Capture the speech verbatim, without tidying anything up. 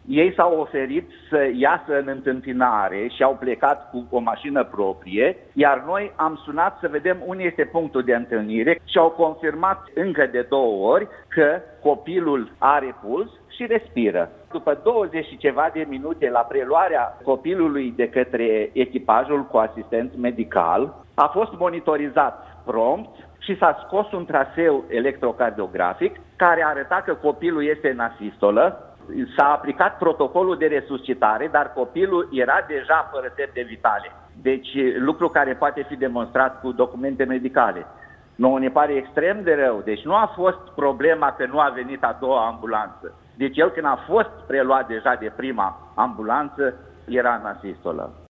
Ei s-au oferit să iasă în întâmpinare și au plecat cu o mașină proprie, iar noi am sunat să vedem unde este punctul de întâlnire și au confirmat încă de două ori că copilul are puls și respiră. După douăzeci și ceva de minute la preluarea copilului de către echipajul cu asistent medical, a fost monitorizat prompt și s-a scos un traseu electrocardiografic care arăta că copilul este în asistolă. S-a aplicat protocolul de resuscitare, dar copilul era deja fără semne vitale. Deci lucru care poate fi demonstrat cu documente medicale. Nouă ne pare extrem de rău. Deci nu a fost problema că nu a venit a doua ambulanță. Deci el când a fost preluat deja de prima ambulanță era în asistolă.